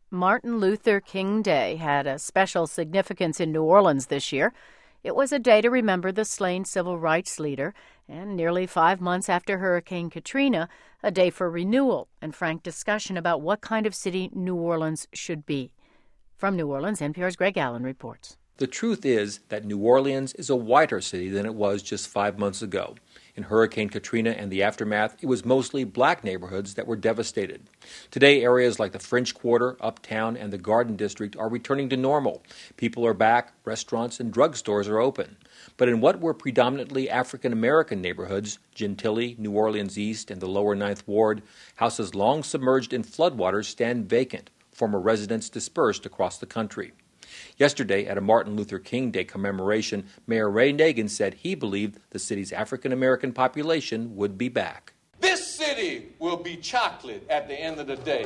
Martin Luther King Day had a special significance in New Orleans this year. It was a day to remember the slain civil rights leader, and nearly 5 months after Hurricane Katrina, a day for renewal and frank discussion about what kind of city New Orleans should be. From New Orleans, NPR's Greg Allen reports. The truth is that New Orleans is a whiter city than it was just 5 months ago. In Hurricane Katrina and the aftermath, it was mostly black neighborhoods that were devastated. Today, areas like the French Quarter, Uptown, and the Garden District are returning to normal. People are back, restaurants and drugstores are open. But in what were predominantly African-American neighborhoods, Gentilly, New Orleans East, and the lower Ninth Ward, houses long submerged in floodwaters stand vacant, former residents dispersed across the country. Yesterday, at a Martin Luther King Day commemoration, Mayor Ray Nagin said he believed the city's African-American population would be back. This city will be chocolate at the end of the day.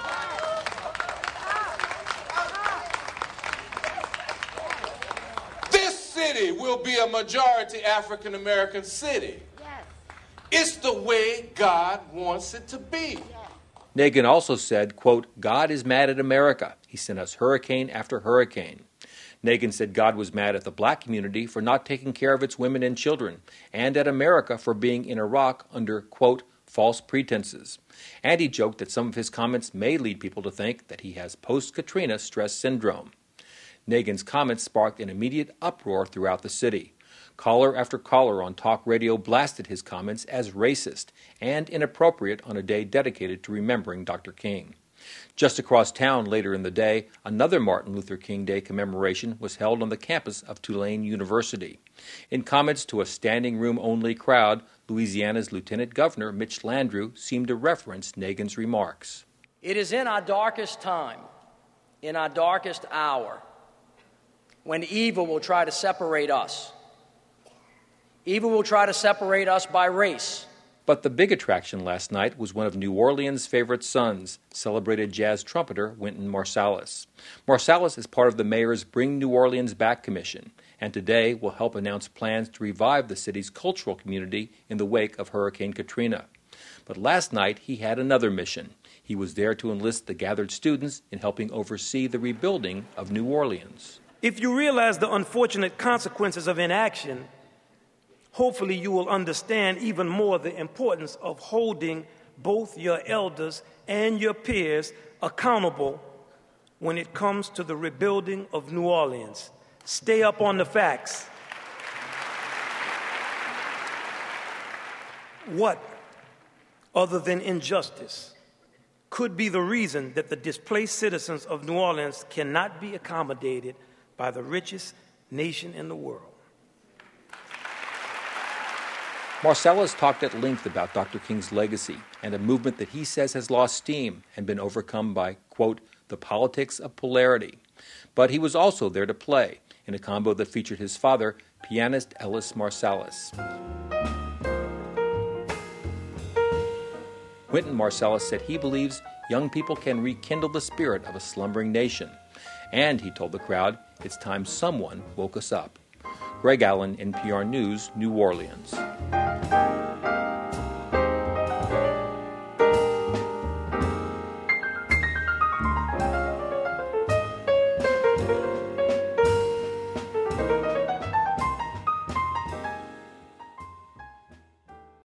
This city will be a majority African-American city. It's the way God wants it to be. Nagin also said, quote, God is mad at America. He sent us hurricane after hurricane. Nagin said God was mad at the black community for not taking care of its women and children, and at America for being in Iraq under, quote, false pretenses. And he joked that some of his comments may lead people to think that he has post-Katrina stress syndrome. Nagin's comments sparked an immediate uproar throughout the city. Caller after caller on talk radio blasted his comments as racist and inappropriate on a day dedicated to remembering Dr. King. Just across town later in the day, another Martin Luther King Day commemoration was held on the campus of Tulane University. In comments to a standing room-only crowd, Louisiana's Lieutenant Governor Mitch Landrieu seemed to reference Nagin's remarks. It is in our darkest time, in our darkest hour, when evil will try to separate us. Evil will try to separate us by race. But the big attraction last night was one of New Orleans' favorite sons, celebrated jazz trumpeter Wynton Marsalis. Marsalis is part of the mayor's Bring New Orleans Back commission, and today will help announce plans to revive the city's cultural community in the wake of Hurricane Katrina. But last night he had another mission. He was there to enlist the gathered students in helping oversee the rebuilding of New Orleans. If you realize the unfortunate consequences of inaction, hopefully you will understand even more the importance of holding both your elders and your peers accountable when it comes to the rebuilding of New Orleans. Stay up on the facts. What, other than injustice, could be the reason that the displaced citizens of New Orleans cannot be accommodated by the richest nation in the world? Marsalis talked at length about Dr. King's legacy and a movement that he says has lost steam and been overcome by, quote, the politics of polarity. But he was also there to play in a combo that featured his father, pianist Ellis Marsalis. Wynton Marsalis said he believes young people can rekindle the spirit of a slumbering nation. And he told the crowd, it's time someone woke us up. Greg Allen, NPR News, New Orleans.